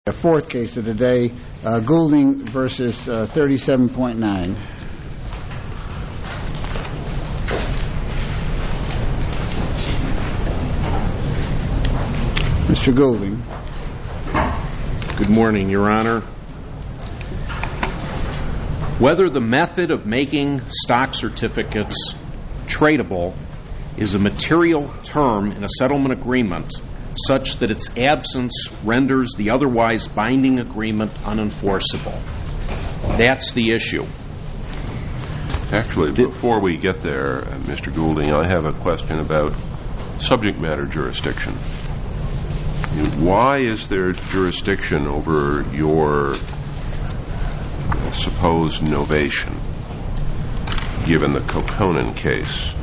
The fourth case of the day, Goulding versus 37.9. Mr. Goulding. Good morning, Your Honor. Whether the method of making stock certificates tradable is a material term in a settlement agreement such that its absence renders the otherwise binding agreement unenforceable. That's the issue. Actually, before we get there, Mr. Goulding, I have a question about subject matter jurisdiction. Why is there jurisdiction over your supposed novation, given the Kokkonen case?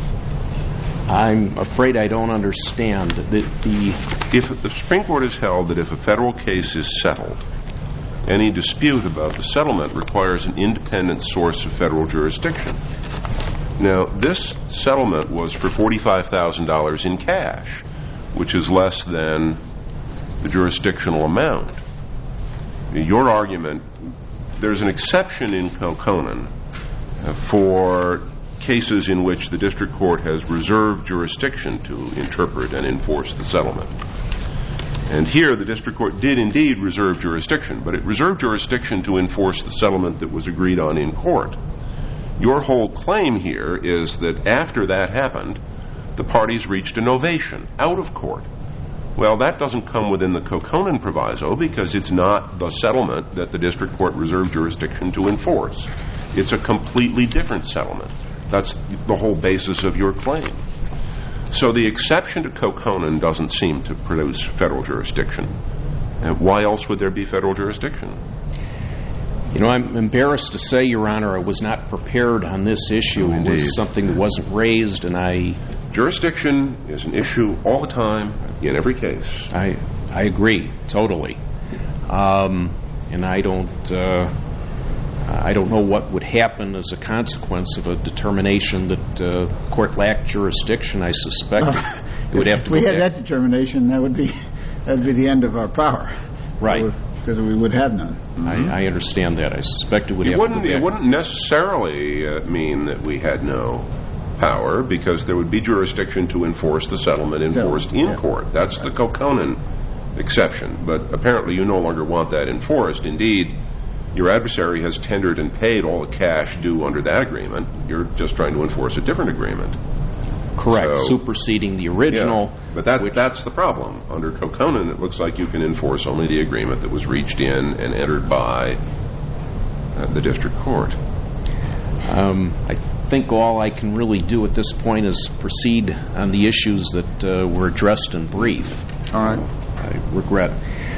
I'm afraid I don't understand. If the Supreme Court has held that if a federal case is settled, any dispute about the settlement requires an independent source of federal jurisdiction. Now, this settlement was for $45,000 in cash, which is less than the jurisdictional amount. Your argument, there's an exception in Kokkonen for cases in which the district court has reserved jurisdiction to interpret and enforce the settlement. And here the district court did indeed reserve jurisdiction, but it reserved jurisdiction to enforce the settlement that was agreed on in court. Your whole claim here is that after that happened, the parties reached a novation out of court. Well, that doesn't come within the Kokkonen proviso because it's not the settlement that the district court reserved jurisdiction to enforce. It's a completely different settlement. That's the whole basis of your claim. So the exception to Kokkonen doesn't seem to produce federal jurisdiction. And why else would there be federal jurisdiction? You know, I'm embarrassed to say, Your Honor, I was not prepared on this issue. It was something that wasn't raised, and Jurisdiction is an issue all the time in every case. I agree, totally. And I don't know what would happen as a consequence of a determination that the court lacked jurisdiction. I suspect it would have to. If we had that determination, that would be the end of our power. Right. Because we would have none. Mm-hmm. I understand that. I suspect it would have to go back. It wouldn't necessarily mean that we had no power, because there would be jurisdiction to enforce the settlement enforced in court. That's the Kokkonen exception. But apparently you no longer want that enforced. Indeed, your adversary has tendered and paid all the cash due under that agreement. You're just trying to enforce a different agreement. Correct, superseding the original. Yeah, but that's the problem. Under Kokkonen, it looks like you can enforce only the agreement that was reached in and entered by the district court. I think all I can really do at this point is proceed on the issues that were addressed in brief. All right. I regret.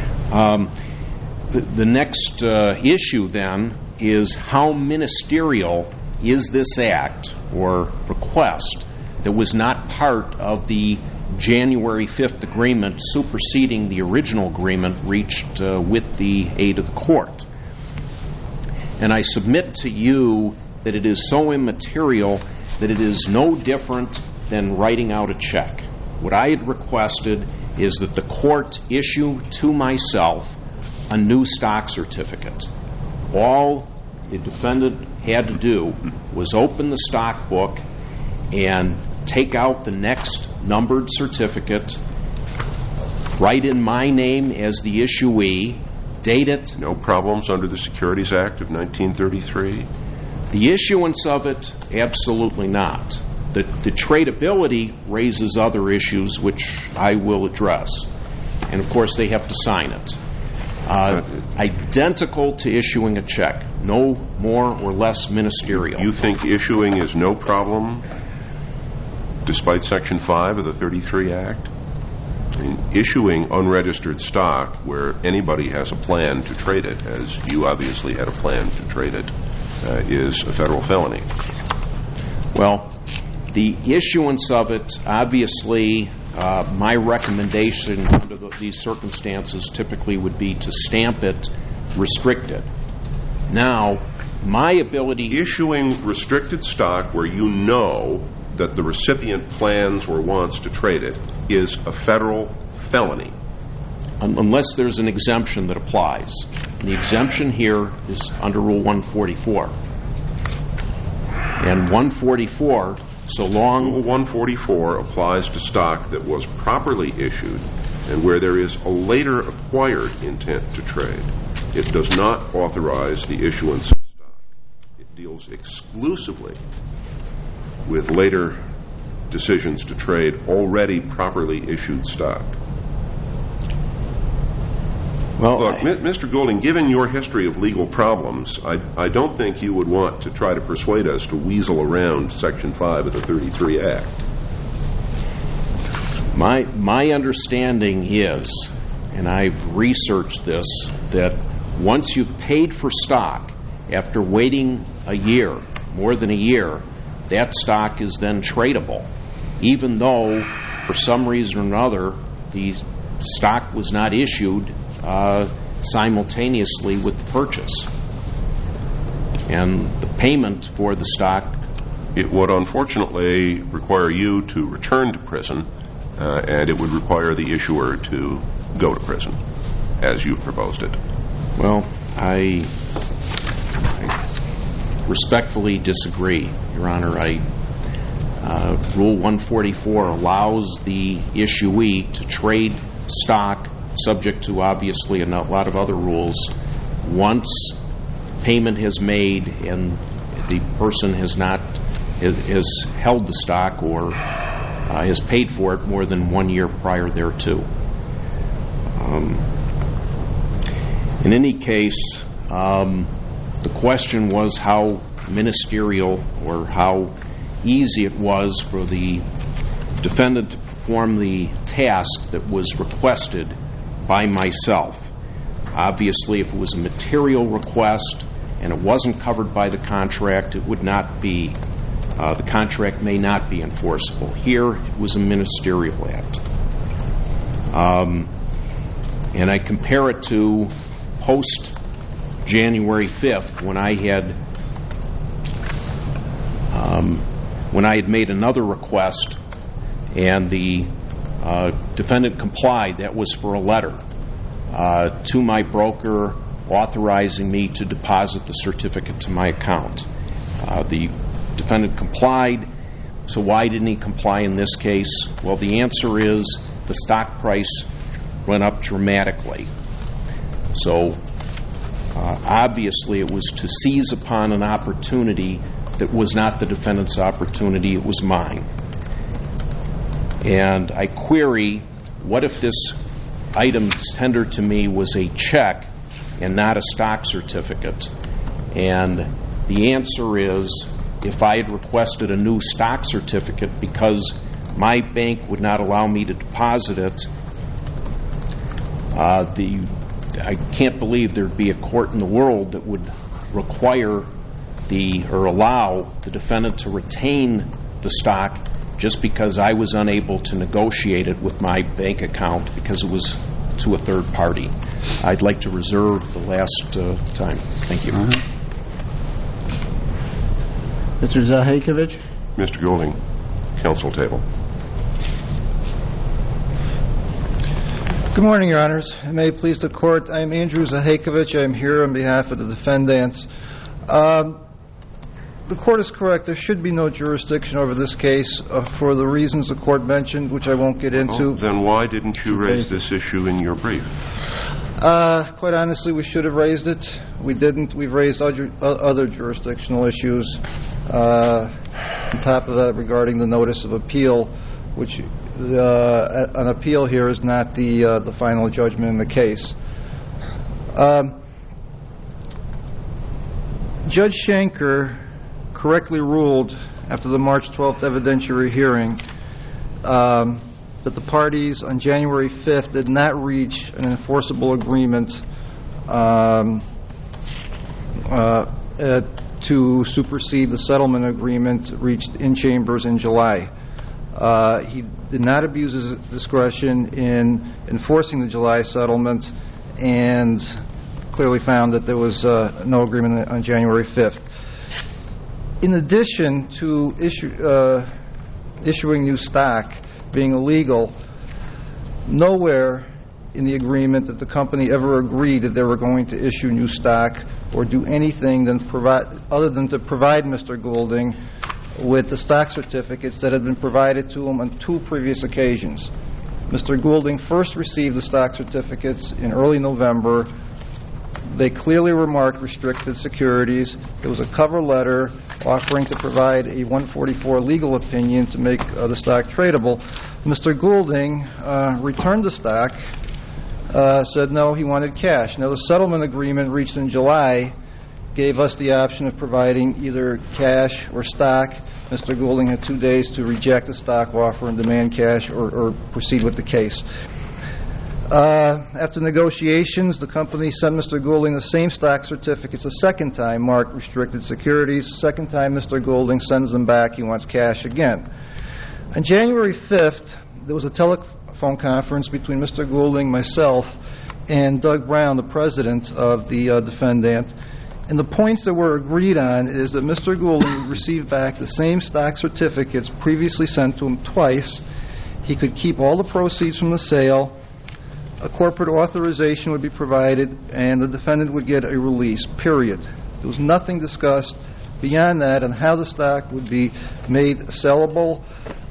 The next issue, then, is how ministerial is this act or request that was not part of the January 5th agreement superseding the original agreement reached with the aid of the court. And I submit to you that it is so immaterial that it is no different than writing out a check. What I had requested is that the court issue to myself a new stock certificate. All the defendant had to do was open the stock book and take out the next numbered certificate, write in my name as the issuee, date it. No problems under the Securities Act of 1933? The issuance of it, absolutely not. The tradability raises other issues which I will address. And, of course, they have to sign it. Identical to issuing a check. No more or less ministerial. You think issuing is no problem despite Section 5 of the 33 Act? I mean, issuing unregistered stock where anybody has a plan to trade it, as you obviously had a plan to trade it, is a federal felony. Well, the issuance of it, obviously, my recommendation under these circumstances typically would be to stamp it restricted. Now, my ability... Issuing restricted stock where you know that the recipient plans or wants to trade it is a federal felony. unless there's an exemption that applies. And the exemption here is under Rule 144. And 144, so long... Rule 144 applies to stock that was properly issued and where there is a later acquired intent to trade. It does not authorize the issuance of stock. It deals exclusively with later decisions to trade already properly issued stock. Well, look, Mr. Goulding, given your history of legal problems, I don't think you would want to try to persuade us to weasel around Section 5 of the 33 Act. My understanding is, and I've researched this, that once you've paid for stock, after waiting a year, more than a year, that stock is then tradable, even though, for some reason or another, the stock was not issued simultaneously with the purchase. And the payment for the stock... It would unfortunately require you to return to prison, and it would require the issuer to go to prison, as you've proposed it. Well, I respectfully disagree, Your Honor. Rule 144 allows the issuee to trade stock subject to, obviously, a lot of other rules once payment has made and the person has held the stock or has paid for it more than 1 year prior thereto. In any case, the question was how ministerial or how easy it was for the defendant to perform the task that was requested by myself. Obviously, if it was a material request and it wasn't covered by the contract, it would not be, the contract may not be enforceable. Here, it was a ministerial act. And I compare it to post-January 5th when I had made another request and the defendant complied. That was for a letter to my broker authorizing me to deposit the certificate to my account. The defendant complied. So why didn't he comply in this case? Well, the answer is the stock price went up dramatically. So obviously it was to seize upon an opportunity that was not the defendant's opportunity, it was mine. And I query, what if this item tendered to me was a check and not a stock certificate? And the answer is, if I had requested a new stock certificate because my bank would not allow me to deposit it, I can't believe there'd be a court in the world that would require or allow the defendant to retain the stock just because I was unable to negotiate it with my bank account because it was to a third party. I'd like to reserve the last time. Thank you. Mr. Zahakovich? Mr. Goulding, counsel table. Good morning, Your Honors. May it please the Court, I am Andrew Zahakovich. I am here on behalf of the defendants. The Court is correct. There should be no jurisdiction over this case for the reasons the Court mentioned, which I won't get into. Then why didn't you raise this issue in your brief? Quite honestly, we should have raised it. We didn't. We've raised other jurisdictional issues. On top of that, regarding the notice of appeal, which an appeal here is not the final judgment in the case. Judge Shanker correctly ruled after the March 12th evidentiary hearing that the parties on January 5th did not reach an enforceable agreement to supersede the settlement agreement reached in chambers in July. He did not abuse his discretion in enforcing the July settlement and clearly found that there was no agreement on January 5th. In addition to issuing new stock being illegal, nowhere in the agreement that the company ever agreed that they were going to issue new stock or do anything other than to provide Mr. Goulding with the stock certificates that had been provided to him on 2 previous occasions. Mr. Goulding first received the stock certificates in early November. They clearly remarked restricted securities. There was a cover letter offering to provide a 144 legal opinion to make the stock tradable. Mr. Goulding returned the stock, said no, he wanted cash. Now, the settlement agreement reached in July gave us the option of providing either cash or stock. Mr. Goulding had 2 days to reject the stock offer and demand cash or proceed with the case. After negotiations, the company sent Mr. Goulding the same stock certificates a second time, marked restricted securities. Second time, Mr. Goulding sends them back. He wants cash again. On January 5th, there was a telephone conference between Mr. Goulding, myself, and Doug Brown, the president of the defendant. And the points that were agreed on is that Mr. Goulding would receive back the same stock certificates previously sent to him twice. He could keep all the proceeds from the sale. A corporate authorization would be provided, and the defendant would get a release, period. There was nothing discussed beyond that on how the stock would be made sellable,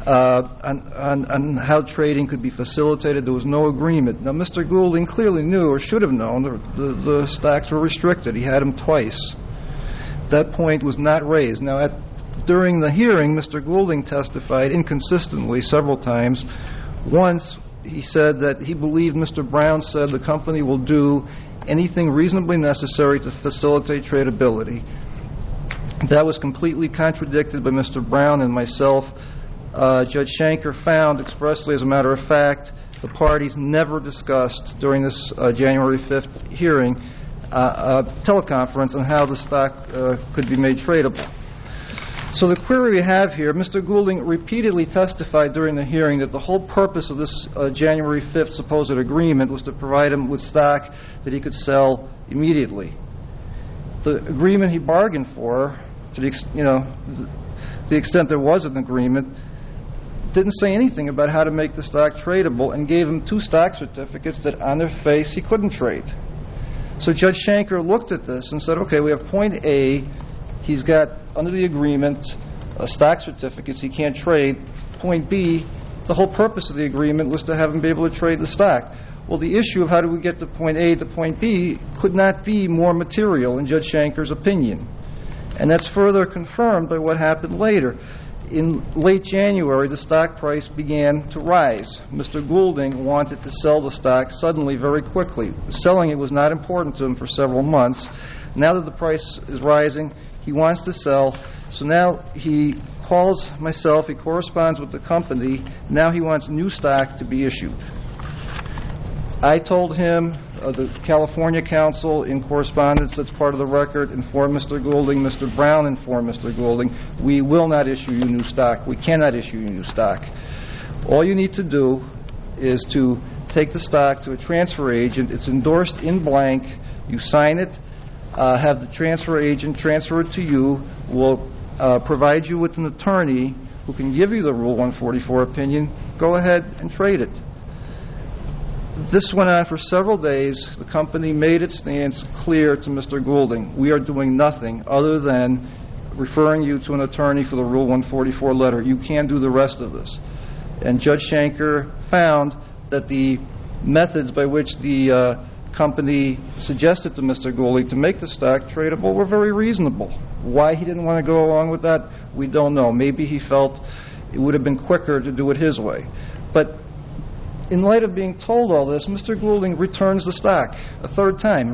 on how trading could be facilitated. There was no agreement. Now, Mr. Goulding clearly knew or should have known the stocks were restricted. He had them twice. That point was not raised. Now, during the hearing, Mr. Goulding testified inconsistently several times. Once, he said that he believed Mr. Brown said the company will do anything reasonably necessary to facilitate tradability. That was completely contradicted by Mr. Brown and myself. Judge Shanker found expressly, as a matter of fact, the parties never discussed during this January 5th hearing a teleconference on how the stock could be made tradable. So the query we have here, Mr. Goulding repeatedly testified during the hearing that the whole purpose of this January 5th supposed agreement was to provide him with stock that he could sell immediately. The agreement he bargained for, to the extent there was an agreement, didn't say anything about how to make the stock tradable and gave him 2 stock certificates that on their face he couldn't trade. So Judge Shanker looked at this and said, okay, we have point A. He's got, under the agreement, stock certificates he can't trade. Point B, the whole purpose of the agreement was to have him be able to trade the stock. Well, the issue of how do we get to point A to point B could not be more material in Judge Shanker's opinion. And that's further confirmed by what happened later. In late January, the stock price began to rise. Mr. Goulding wanted to sell the stock suddenly, very quickly. Selling it was not important to him for several months. Now that the price is rising, he wants to sell. So now he calls myself, he corresponds with the company. Now he wants new stock to be issued. I told him, the California Council, in correspondence that's part of the record, informed Mr. Goulding. Mr. Brown informed Mr. Goulding, we will not issue you new stock. We cannot issue you new stock. All you need to do is to take the stock to a transfer agent. It's endorsed in blank. You sign it, have the transfer agent transfer it to you. We'll provide you with an attorney who can give you the Rule 144 opinion. Go ahead and trade it. This went on for several days. The company made its stance clear to Mr. Goulding. We are doing nothing other than referring you to an attorney for the Rule 144 letter. You can't do the rest of this. And Judge Shanker found that the methods by which the company suggested to Mr. Goulding to make the stock tradable were very reasonable. Why he didn't want to go along with that, we don't know. Maybe he felt it would have been quicker to do it his way. But in light of being told all this, Mr. Goulding returns the stock a third time,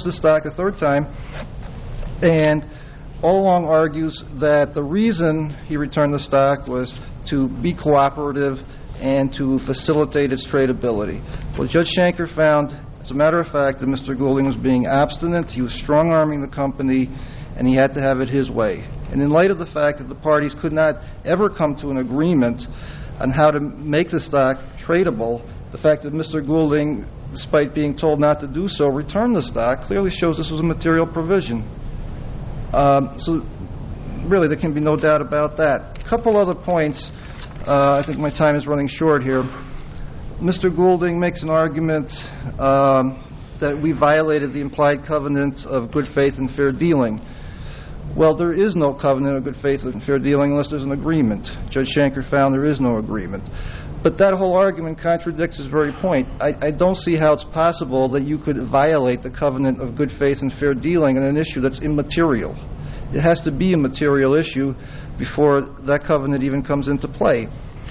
and all along argues that the reason he returned the stock was to be cooperative and to facilitate its tradability. Well, Judge Shanker found, as a matter of fact, that Mr. Goulding was being obstinate, he was strong-arming the company, and he had to have it his way. And in light of the fact that the parties could not ever come to an agreement on how to make the stock tradable, the fact that Mr. Goulding, despite being told not to do so, returned the stock clearly shows this was a material provision. So really there can be no doubt about that. A couple other points. I think my time is running short here. Mr. Goulding makes an argument that we violated the implied covenant of good faith and fair dealing. Well, there is no covenant of good faith and fair dealing unless there's an agreement. Judge Shanker found there is no agreement. But that whole argument contradicts his very point. I don't see how it's possible that you could violate the covenant of good faith and fair dealing on an issue that's immaterial. It has to be a material issue before that covenant even comes into play.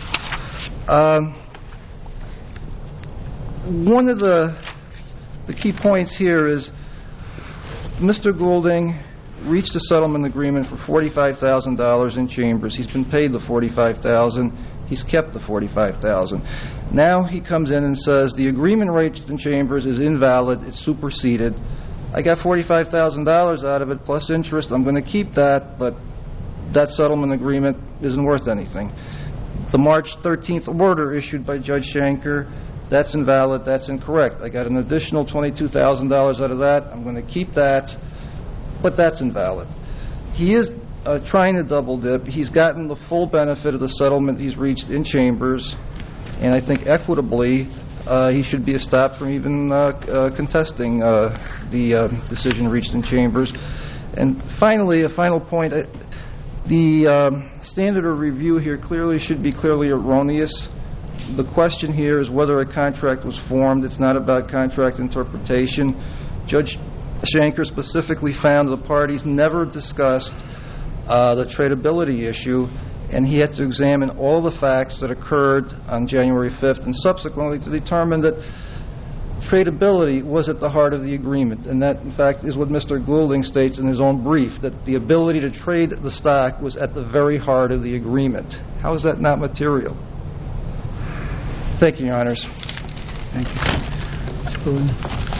One of the key points here is Mr. Goulding reached a settlement agreement for $45,000 in Chambers. He's been paid the $45,000. He's kept the $45,000. Now he comes in and says the agreement reached in Chambers is invalid. It's superseded. I got $45,000 out of it plus interest. I'm going to keep that, but that settlement agreement isn't worth anything. The March 13th order issued by Judge Shanker, that's invalid. That's incorrect. I got an additional $22,000 out of that. I'm going to keep that, but that's invalid. He is trying to double dip. He's gotten the full benefit of the settlement he's reached in Chambers, and I think equitably he should be stopped from even contesting the decision reached in Chambers. And finally, a final point, the standard of review here should be clearly erroneous. The question here is whether a contract was formed. It's not about contract interpretation. Judge Shanker specifically found the parties never discussed the tradability issue, and he had to examine all the facts that occurred on January 5th and subsequently to determine that tradability was at the heart of the agreement. And that, in fact, is what Mr. Goulding states in his own brief, that the ability to trade the stock was at the very heart of the agreement. How is that not material? Thank you, Your Honors. Thank you. Mr. Goulding.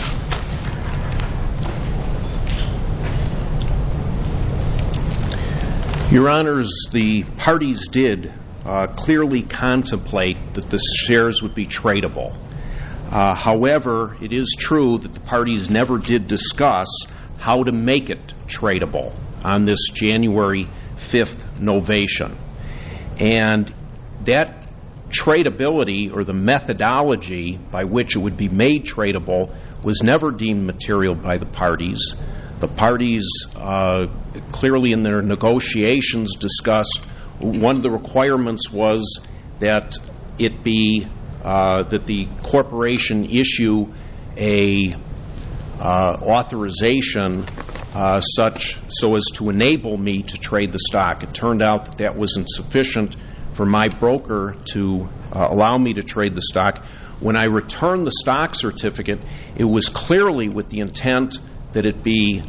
Your Honors, the parties did clearly contemplate that the shares would be tradable. However, it is true that the parties never did discuss how to make it tradable on this January 5th novation. And that tradability, or the methodology by which it would be made tradable, was never deemed material by the parties. The parties clearly in their negotiations discussed one of the requirements was that it be that the corporation issue a authorization such so as to enable me to trade the stock. It turned out that that wasn't sufficient for my broker to allow me to trade the stock. When I returned the stock certificate, it was clearly with the intent that it be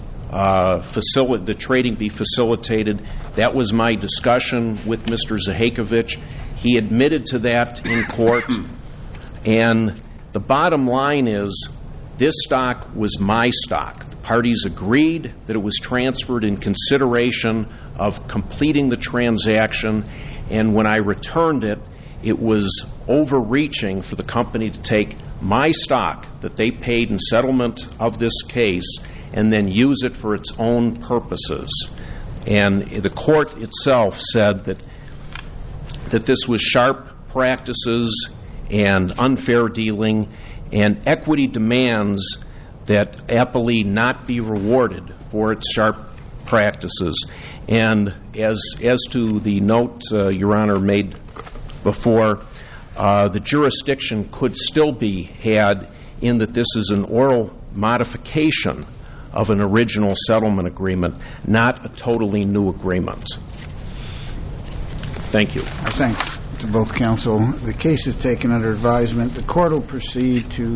the trading be facilitated. That was my discussion with Mr. Zahakovich. He admitted to that in court. And the bottom line is this stock was my stock. The parties agreed that it was transferred in consideration of completing the transaction. And when I returned it, it was overreaching for the company to take my stock that they paid in settlement of this case and then use it for its own purposes. And the court itself said that this was sharp practices and unfair dealing, and equity demands that Appley not be rewarded for its sharp practices. And as to the note Your Honor made before, the jurisdiction could still be had in that this is an oral modification of an original settlement agreement, not a totally new agreement. Thank you. Thanks to both counsel. The case is taken under advisement. The court will proceed to